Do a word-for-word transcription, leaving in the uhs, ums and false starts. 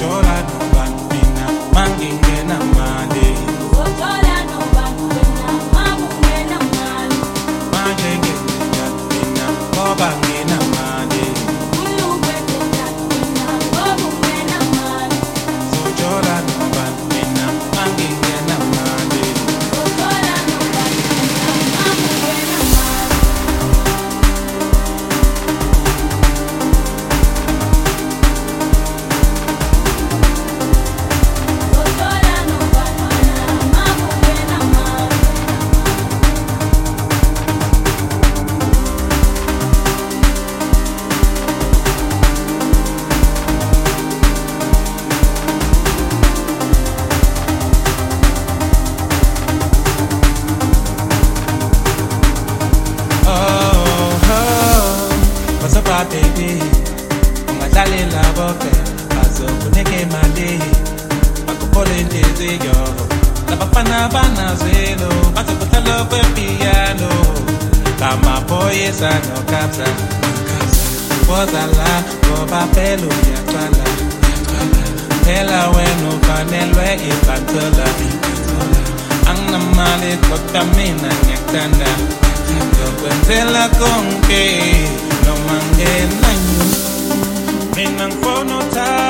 Sojola no bantu mina mangingena mali. Sojola no bantu mina mangingena mali. Mangingena mina ngobangena mali. Ulubetela mina ngobungena mali. Sojola no bantu mina mangingena mali. Sojola no bantu mina mangingena mali. Sojola no bantu mina mangingena mali. Oh, oh, what's up, baby? Ungadlalela bonke bazokunika imali bakuphola inhliziyo labafana banazwelo bazokuhlala kwepiyano kamaphoyisa nokapsa bozala ngoba phela uyaqala phela wena ufanelwe ibhantola anginamali kodwa mina ngiyakuthanda yokwenzela konke noma ngenanyo mina ngifuna uthanda